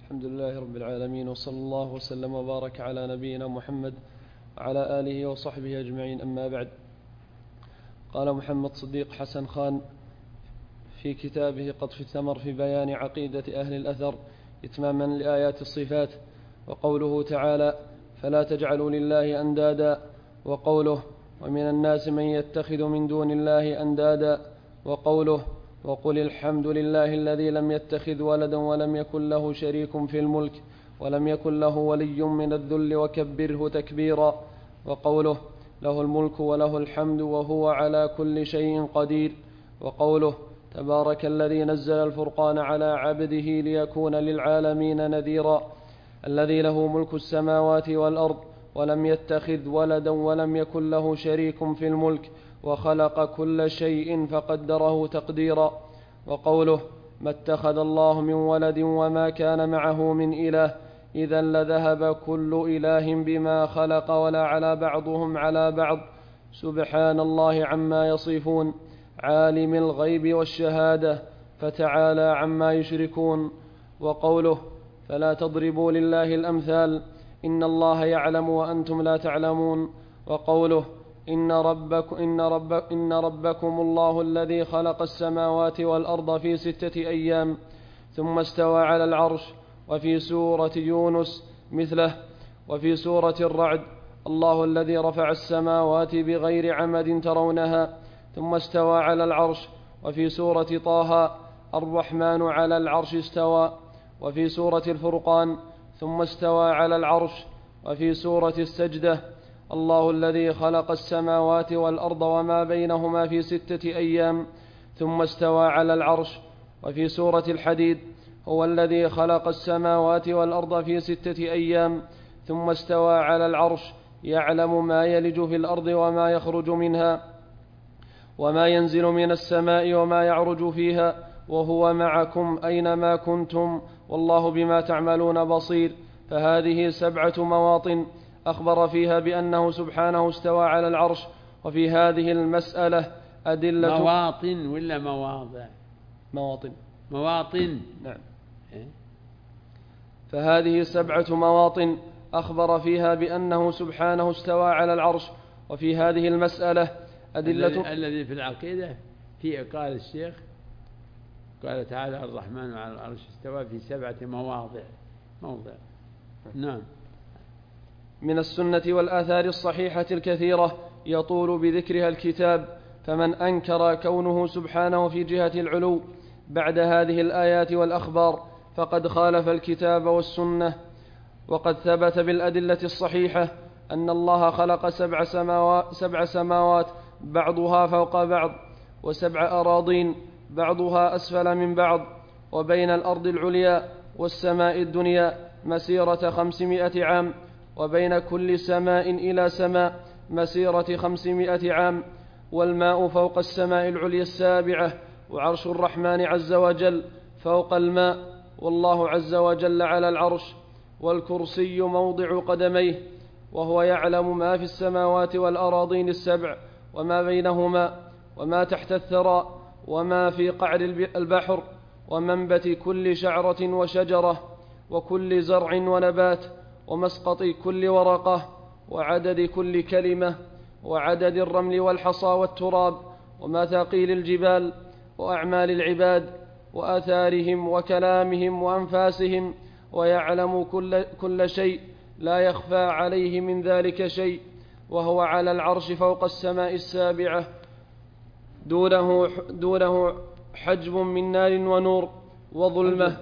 الحمد لله رب العالمين، وصلى الله وسلم وبارك على نبينا محمد وعلى آله وصحبه أجمعين، أما بعد. قال محمد صديق حسن خان في كتابه قطف الثمر في بيان عقيدة أهل الأثر إتماما لآيات الصفات، وقوله تعالى: فلا تجعلوا لله أندادا، وقوله: ومن الناس من يتخذ من دون الله أندادا، وقوله: وقل الحمد لله الذي لم يتخذ ولدا ولم يكن له شريك في الملك ولم يكن له ولي من الذل وكبره تكبيرا، وقوله: له الملك وله الحمد وهو على كل شيء قدير، وقوله: تبارك الذي نزل الفرقان على عبده ليكون للعالمين نذيرا، الذي له ملك السماوات والأرض ولم يتخذ ولدا ولم يكن له شريك في الملك وخلق كل شيء فقدره تقديرا، وقوله: ما اتخذ الله من ولد وما كان معه من إله إذا لذهب كل إله بما خلق ولا على بعضهم على بعض سبحان الله عما يصفون عالم الغيب والشهادة فتعالى عما يشركون، وقوله: فلا تضربوا لله الأمثال إن الله يعلم وأنتم لا تعلمون، وقوله: إن ربكم الله الذي خلق السماوات والأرض في 6 أيام ثم استوى على العرش، وفي سورة يونس مثله، وفي سورة الرعد: الله الذي رفع السماوات بغير عمد ترونها ثم استوى على العرش، وفي سورة طه: الرحمن على العرش استوى، وفي سورة الفرقان: ثم استوى على العرش، وفي سورة السجدة: الله الذي خلق السماوات والأرض وما بينهما في 6 أيام ثم استوى على العرش، وفي سورة الحديد: هو الذي خلق السماوات والأرض في 6 أيام ثم استوى على العرش يعلم ما يلج في الأرض وما يخرج منها وما ينزل من السماء وما يعرج فيها وهو معكم أينما كنتم والله بما تعملون بصير. فهذه 7 مواطن أخبر فيها بأنه سبحانه استوى على العرش، وفي هذه المسألة أدلة. مواطن ولا مواضع؟ مواطن. نعم. فهذه 7 مواطن أخبر فيها بأنه سبحانه استوى على العرش، وفي هذه المسألة أدلة. الذي في العقيدة في قال الشيخ قال تعالى: الرحمن على العرش استوى في 7 مواضع. نعم. من السنة والآثار الصحيحة الكثيرة يطول بذكرها الكتاب، فمن أنكر كونه سبحانه في جهة العلو بعد هذه الآيات والأخبار فقد خالف الكتاب والسنة. وقد ثبت بالأدلة الصحيحة أن الله خلق 7 سماوات بعضها فوق بعض، و7 أراضين بعضها أسفل من بعض، وبين الأرض العليا والسماء الدنيا مسيرة 500 عام، وبين كل سماء إلى سماء مسيرة 500 عام، والماء فوق السماء العليا السابعة، وعرش الرحمن عز وجل فوق الماء، والله عز وجل على العرش، والكرسي موضع قدميه، وهو يعلم ما في السماوات والأراضين ال7 وما بينهما وما تحت الثرى وما في قعر البحر، ومنبت كل شعرة وشجرة وكل زرع ونبات، ومسقط كل ورقة، وعدد كل كلمة، وعدد الرمل والحصى والتراب، ومثاقيل الجبال، وأعمال العباد، وآثارهم وكلامهم وأنفاسهم، ويعلم كل شيء لا يخفى عليه من ذلك شيء، وهو على العرش فوق السماء السابعة، دونه حجب من نار ونور وظلمة،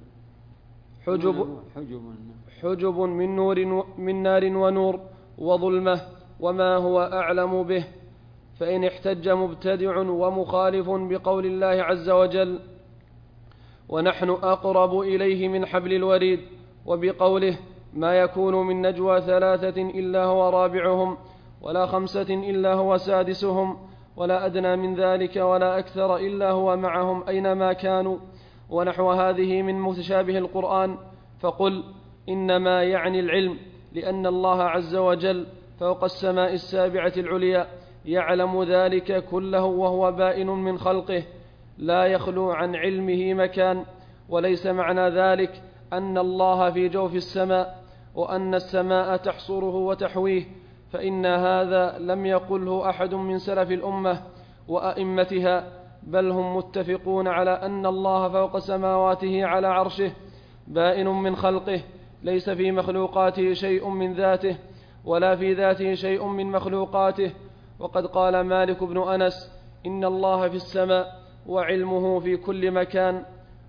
حجب من نار ونور وظلمة، وما هو أعلم به. فإن احتج مبتدع ومخالف بقول الله عز وجل: ونحن أقرب إليه من حبل الوريد، وبقوله: ما يكون من نجوى 3 إلا هو رابعهم ولا 5 إلا هو سادسهم ولا أدنى من ذلك ولا أكثر إلا هو معهم أينما كانوا، ونحو هذه من متشابه القرآن، فقل إنما يعني العلم، لأن الله عز وجل فوق السماء السابعة العليا يعلم ذلك كله وهو بائن من خلقه لا يخلو عن علمه مكان. وليس معنى ذلك أن الله في جوف السماء وأن السماء تحصره وتحويه، فإن هذا لم يقله أحد من سلف الأمة وأئمتها، بل هم متفقون على أن الله فوق سماواته على عرشه بائن من خلقه، ليس في مخلوقاته شيء من ذاته ولا في ذاته شيء من مخلوقاته. وقد قال مالك بن أنس: إن الله في السماء وعلمه في كل مكان.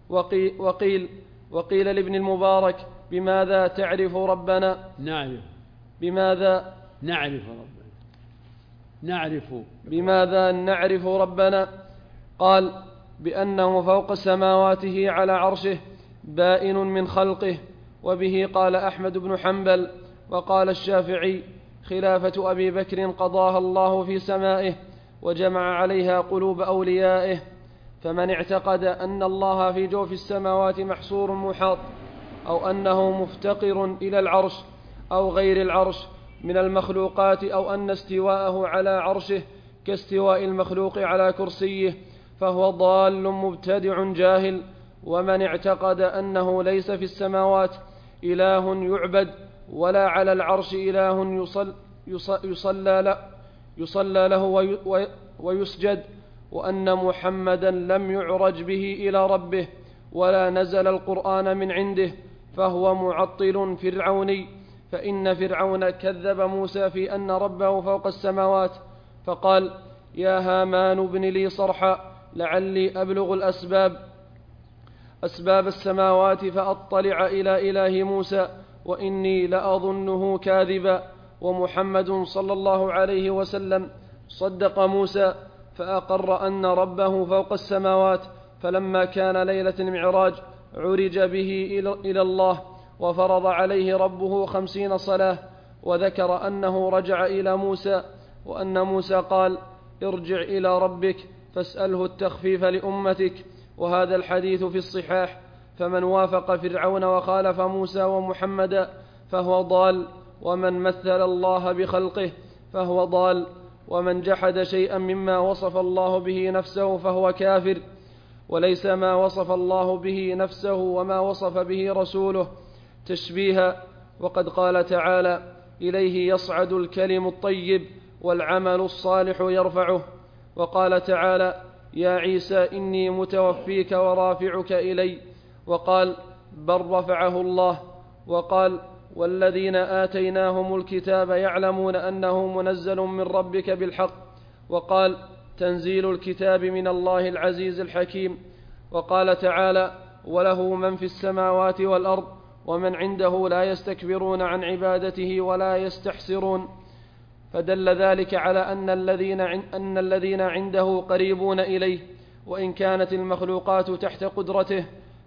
وقيل لابن المبارك: بماذا تعرف ربنا؟ بماذا نعرف ربنا؟ قال: بأنه فوق سماواته على عرشه بائن من خلقه. وبه قال أحمد بن حنبل. وقال الشافعي: خلافة أبي بكر قضاها الله في سمائه وجمع عليها قلوب أوليائه. فمن اعتقد أن الله في جوف السماوات محصور محاط، أو أنه مفتقر إلى العرش أو غير العرش من المخلوقات، أو أن استواءه على عرشه كاستواء المخلوق على كرسيه، فهو ضال مبتدع جاهل. ومن اعتقد أنه ليس في السماوات إله يعبد ولا على العرش إله يصلى له ويسجد، وأن محمدا لم يعرج به إلى ربه ولا نزل القرآن من عنده، فهو معطل فرعوني. فإن فرعون كذب موسى في أن ربه فوق السماوات، فقال: يا هامان ابن لي صرحا لعلي أبلغ أسباب السماوات فأطلع إلى إله موسى وإني لأظنه كاذبا. ومحمد صلى الله عليه وسلم صدق موسى فأقر أن ربه فوق السماوات. فلما كان ليلة المعراج عرج به إلى الله، وفرض عليه ربه 50 صلاة، وذكر أنه رجع إلى موسى، وأن موسى قال: ارجع إلى ربك فاسأله التخفيف لأمتك. وهذا الحديث في الصحاح. فمن وافق فرعون وخالف موسى ومحمدا فهو ضال، ومن مثل الله بخلقه فهو ضال، ومن جحد شيئا مما وصف الله به نفسه فهو كافر. وليس ما وصف الله به نفسه وما وصف به رسوله تشبيها. وقد قال تعالى: إليه يصعد الكلم الطيب والعمل الصالح يرفعه. وقال تعالى: يا عيسى إني متوفيك ورافعك إلي. وقال: بل رفعه الله. وقال: والذين آتيناهم الكتاب يعلمون أنه منزل من ربك بالحق. وقال: تنزيل الكتاب من الله العزيز الحكيم. وقال تعالى: وله من في السماوات والأرض ومن عنده لا يستكبرون عن عبادته ولا يستحسرون. فدل ذلك على أن الذين عنده قريبون إليه، وإن كانت المخلوقات تحت قدرته.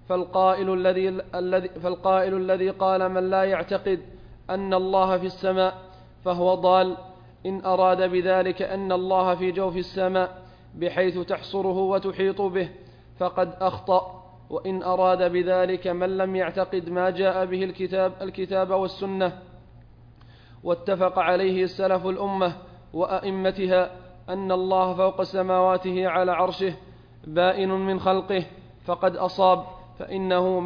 فالقائل الذي قال من لا يعتقد أن الله في السماء فهو ضال، إن أراد بذلك أن الله في جوف السماء بحيث تحصره وتحيط به فقد أخطأ. وإن أراد بذلك من لم يعتقد ما جاء به الكتاب والسنة واتفق عليه السلف الأمة وأئمتها أن الله فوق سماواته على عرشه بائن من خلقه فقد أصاب. فإنه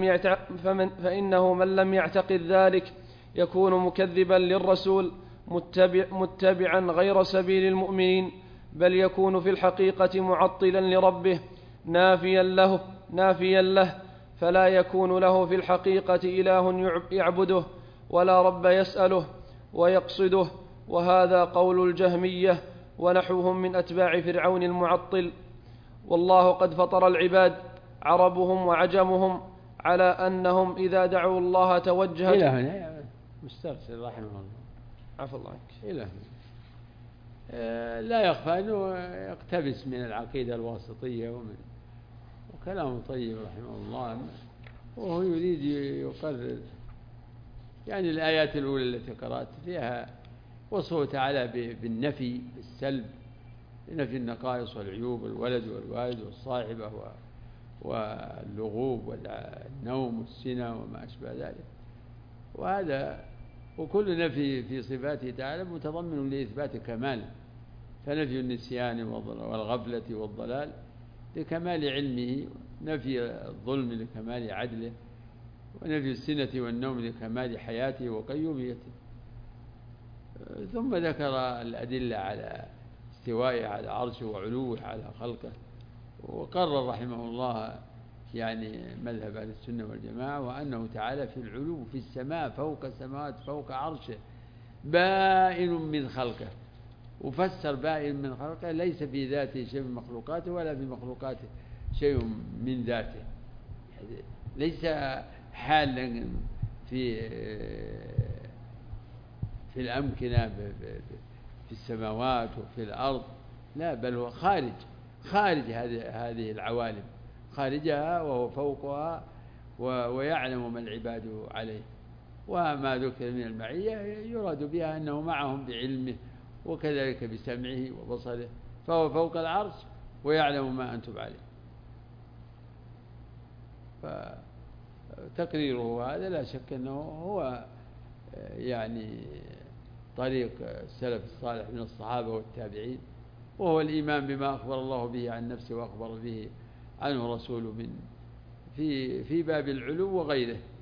من لم يعتقد ذلك يكون مكذبا للرسول متبعا غير سبيل المؤمنين، بل يكون في الحقيقة معطلا لربه نافيا له، فلا يكون له في الحقيقة إله يعبده ولا رب يسأله ويقصده. وهذا قول الجهمية ونحوهم من أتباع فرعون المعطل. والله قد فطر العباد عربهم وعجمهم على أنهم إذا دعوا الله توجهت إلى هنا مسترسل رحمه الله عفى الله عنك إلى هنا. لا يخفى أنه يقتبس من العقيدة الواسطية وكلامه طيب رحمه الله، وهو يريد يقرر يعني الآيات الأولى التي قرأت فيها وصفه تعالى بالنفي بالسلب، نفي النقائص والعيوب، الولد والوالد والصاحبة واللغوب والنوم والسنة وما أشبه ذلك. وكل نفي في صفاته تعالى متضمن لإثبات كمال، فنفي النسيان والغفلة والضلال لكمال علمه، نفي الظلم لكمال عدله، ونفي السنة والنوم لكمال حياته وقيوميته. ثم ذكر الأدلة على استوائه على عرشه وعلوه على خلقه، وقرر رحمه الله يعني مذهب أهل السنة والجماعة، وأنه تعالى في العلو في السماء فوق السماوات فوق عرشه بائن من خلقه. وفسر بائن من خلقه ليس في ذاته شيء من مخلوقاته ولا في مخلوقاته شيء من ذاته، يعني ليس حالا في الأمكنة في السماوات وفي الأرض، لا، بل هو خارج هذه العوالم، خارجها وهو فوقها ويعلم ما العباد عليه. وما ذكر من المعية يراد بها أنه معهم بعلمه وكذلك بسمعه وبصره، فهو فوق العرش ويعلم ما أنتم عليه. فتقريره هذا لا شك أنه هو يعني طريق السلف الصالح من الصحابة والتابعين، وهو الإيمان بما أخبر الله به عن نفسه وأخبر به عنه رسوله في باب العلو وغيره.